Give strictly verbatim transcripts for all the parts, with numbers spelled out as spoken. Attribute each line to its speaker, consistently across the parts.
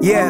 Speaker 1: Yeah,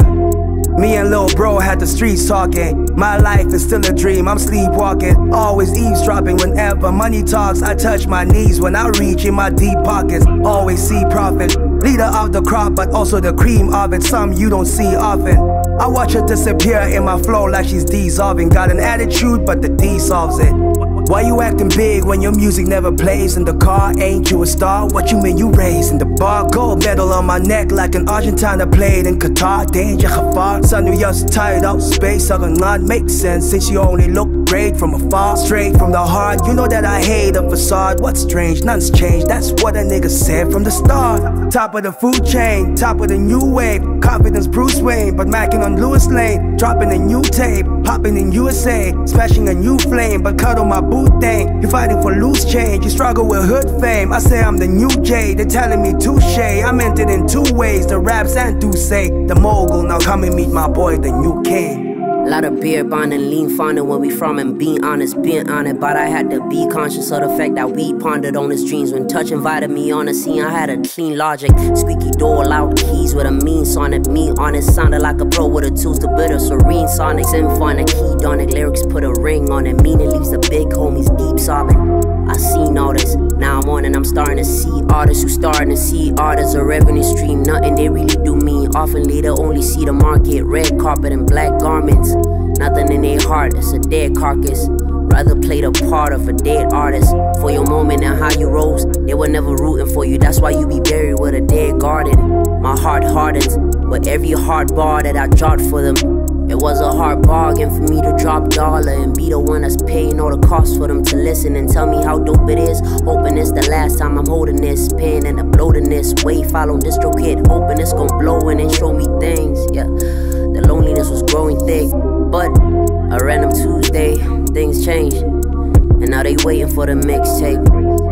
Speaker 1: me and lil' bro had the streets talking. My life is still a dream, I'm sleepwalking. Always eavesdropping whenever money talks. I touch my knees when I reach in my deep pockets. Always see profit, leader of the crop, but also the cream of it. Some you don't see often. I watch her disappear in my flow like she's dissolving. Got an attitude, but the D solves it. Why you acting big when your music never plays in the car? Ain't you a star? What you mean you raised in the bar? Gold medal on my neck like an Argentina played in Qatar. Danger gevaar, son nu juist tired out space. Zag het not make sense since you only look great from afar. Straight from the heart, you know that I hate a facade. What's strange? None's changed, that's what a nigga said from the start. Top of the food chain, top of the new wave. Confidence Bruce Wayne, but macking on Lewis Lane. Dropping a new tape, popping in U S A. Smashing a new flame, but cut on my boot thing. You fighting for loose change, you struggle with hood fame. I say I'm the new Jay, they're telling me touche. I meant it in two ways, the raps and do say. The mogul, now come and meet my boy, the new king.
Speaker 2: Lot of beer bond and lean fondant where we from, and being honest, being on it. But I had to be conscious of the fact that we pondered on his dreams. When Touch invited me on the scene, I had a clean logic. Squeaky door, loud keys with a mean sonnet. Me on it, sounded like a pro with the tools to bitter serene sonic. Symphonic, hedonic lyrics, put a ring on it. Meaning leaves the big homies deep sobbing. I seen all this, now I'm on and I'm starting to see artists who starting to see art as a revenue stream. Nothing they really do mean, often later only see the market. Red carpet and black garments, nothing in their heart, it's a dead carcass. Rather play the part of a dead artist. For your moment and how you rose, they were never rooting for you. That's why you be buried with a dead garden. My heart hardens, but every hard bar that I dropped for them, it was a hard bargain for me to drop dollar and be the one that's paying all the costs for them to listen and tell me how dope it is. Hoping it's the last time I'm holding this pen and uploading this wave file on DistroKid. Hoping it's gon' blow in and show me things. Yeah, the loneliness was growing thick, but a random Tuesday, things changed, and now they waiting for the mixtape.